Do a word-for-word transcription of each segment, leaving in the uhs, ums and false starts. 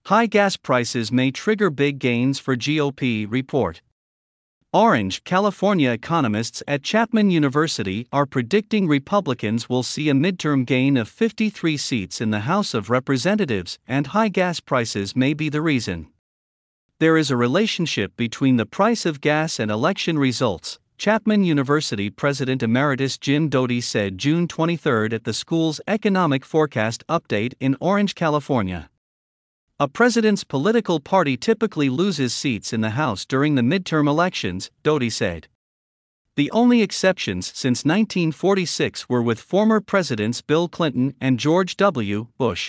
High gas prices may trigger big gains for G O P report. Orange, California economists at Chapman University are predicting Republicans will see a midterm gain of fifty-three seats in the House of Representatives, and high gas prices may be the reason. There is a relationship between the price of gas and election results, Chapman University President Emeritus Jim Doty said June twenty-third at the school's Economic Forecast Update in Orange, California. A president's political party typically loses seats in the House during the midterm elections, Doty said. The only exceptions since nineteen forty-six were with former presidents Bill Clinton and George W. Bush.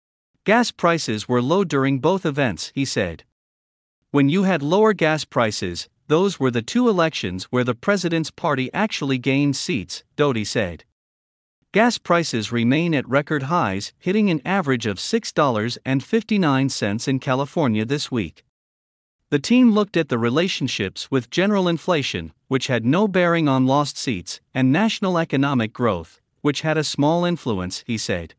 Gas prices were low during both events, he said. When you had lower gas prices, those were the two elections where the president's party actually gained seats, Doty said. Gas prices remain at record highs, hitting an average of six dollars and fifty-nine cents in California this week. The team looked at the relationships with general inflation, which had no bearing on lost seats, and national economic growth, which had a small influence, he said.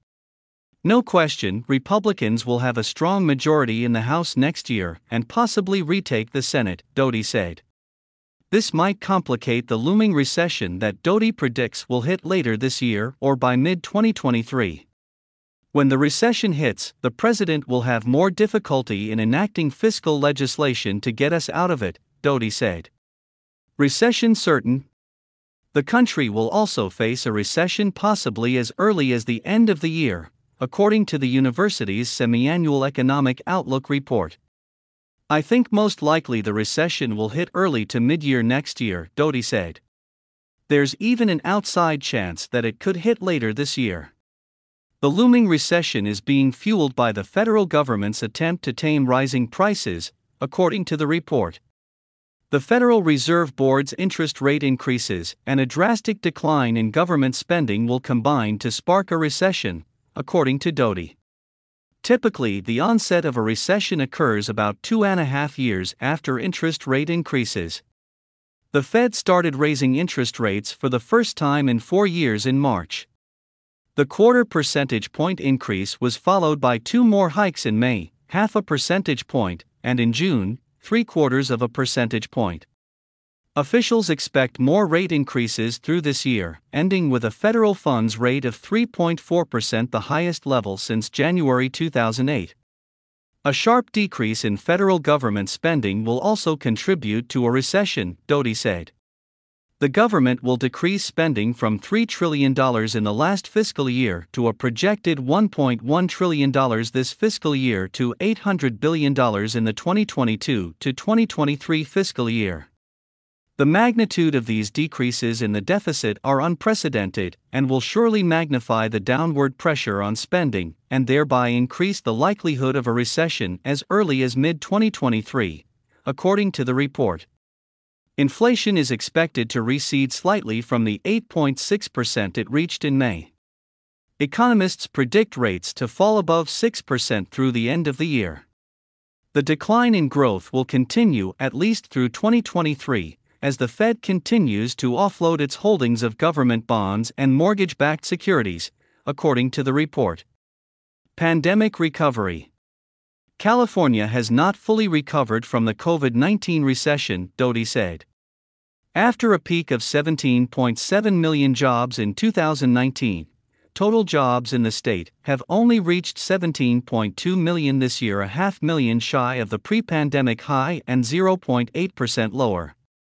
No question, Republicans will have a strong majority in the House next year and possibly retake the Senate, Doty said. This might complicate the looming recession that Doty predicts will hit later this year or by mid twenty twenty-three. When the recession hits, the president will have more difficulty in enacting fiscal legislation to get us out of it, Doty said. Recession certain? The country will also face a recession possibly as early as the end of the year, according to the university's semi-annual economic outlook report. I think most likely the recession will hit early to mid-year next year, Doty said. There's even an outside chance that it could hit later this year. The looming recession is being fueled by the federal government's attempt to tame rising prices, according to the report. The Federal Reserve Board's interest rate increases and a drastic decline in government spending will combine to spark a recession, according to Doty. Typically, the onset of a recession occurs about two and a half years after interest rate increases. The Fed started raising interest rates for the first time in four years in March. The quarter percentage point increase was followed by two more hikes in May, half a percentage point, and in June, three quarters of a percentage point. Officials expect more rate increases through this year, ending with a federal funds rate of three point four percent, the highest level since January two thousand eight. A sharp decrease in federal government spending will also contribute to a recession, Doty said. The government will decrease spending from three trillion dollars in the last fiscal year to a projected one point one trillion dollars this fiscal year to eight hundred billion dollars in the twenty twenty-two to twenty twenty-three fiscal year. The magnitude of these decreases in the deficit are unprecedented and will surely magnify the downward pressure on spending and thereby increase the likelihood of a recession as early as mid twenty twenty-three, according to the report. Inflation is expected to recede slightly from the eight point six percent it reached in May. Economists predict rates to fall above six percent through the end of the year. The decline in growth will continue at least through twenty twenty-three, as the Fed continues to offload its holdings of government bonds and mortgage-backed securities, according to the report. Pandemic recovery. California has not fully recovered from the COVID nineteen recession, Doty said. After a peak of seventeen point seven million jobs in two thousand nineteen, total jobs in the state have only reached seventeen point two million this year, a half million shy of the pre-pandemic high and zero point eight percent lower.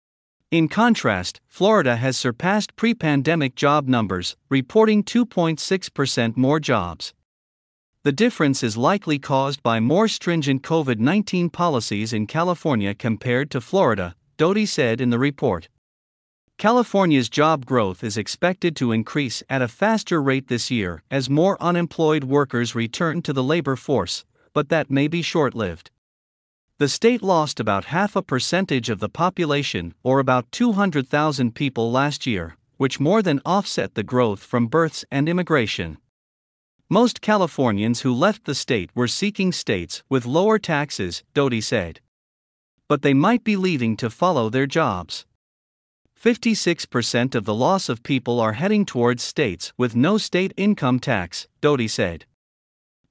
In contrast, Florida has surpassed pre-pandemic job numbers, reporting two point six percent more jobs. The difference is likely caused by more stringent COVID nineteen policies in California compared to Florida, Doty said in the report. California's job growth is expected to increase at a faster rate this year as more unemployed workers return to the labor force, but that may be short-lived. The state lost about half a percentage of the population, or about two hundred thousand people last year, which more than offset the growth from births and immigration. Most Californians who left the state were seeking states with lower taxes, Doty said. But they might be leaving to follow their jobs. fifty-six percent of the loss of people are heading towards states with no state income tax, Doty said.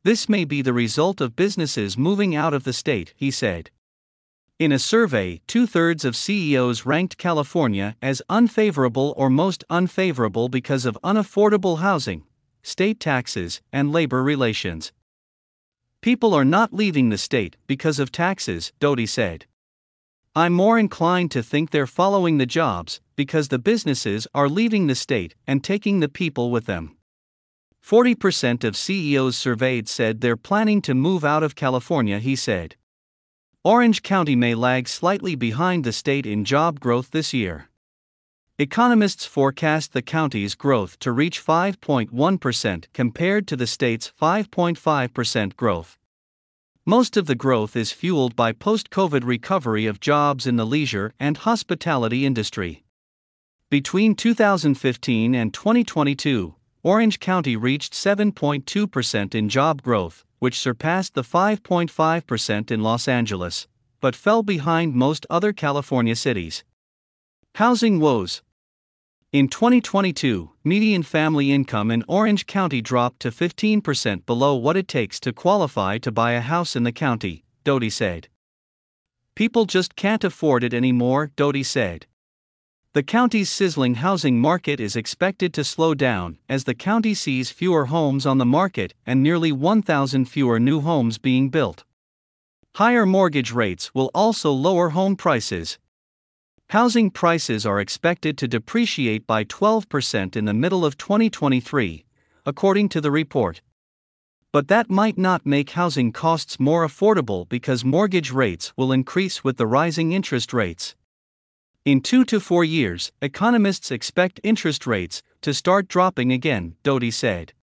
This may be the result of businesses moving out of the state, he said. In a survey, two-thirds of C E Os ranked California as unfavorable or most unfavorable because of unaffordable housing, state taxes, and labor relations. People are not leaving the state because of taxes, Doty said. I'm more inclined to think they're following the jobs because the businesses are leaving the state and taking the people with them. forty percent of C E Os surveyed said they're planning to move out of California, he said. Orange County may lag slightly behind the state in job growth this year. Economists forecast the county's growth to reach five point one percent compared to the state's five point five percent growth. Most of the growth is fueled by post-COVID recovery of jobs in the leisure and hospitality industry. Between two thousand fifteen and twenty twenty-two, Orange County reached seven point two percent in job growth, which surpassed the five point five percent in Los Angeles, but fell behind most other California cities. Housing woes. In twenty twenty-two, median family income in Orange County dropped to fifteen percent below what it takes to qualify to buy a house in the county, Doty said. People just can't afford it anymore, Doty said. The county's sizzling housing market is expected to slow down as the county sees fewer homes on the market and nearly one thousand fewer new homes being built. Higher mortgage rates will also lower home prices. Housing prices are expected to depreciate by twelve percent in the middle of twenty twenty-three, according to the report. But that might not make housing costs more affordable because mortgage rates will increase with the rising interest rates. In two to four years, economists expect interest rates to start dropping again, Doty said.